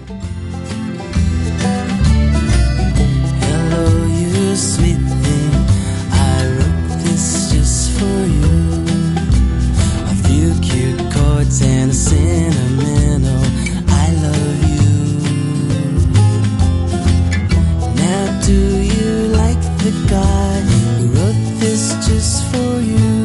And a sentimental I love you. Now do you like the guy who wrote this just for you?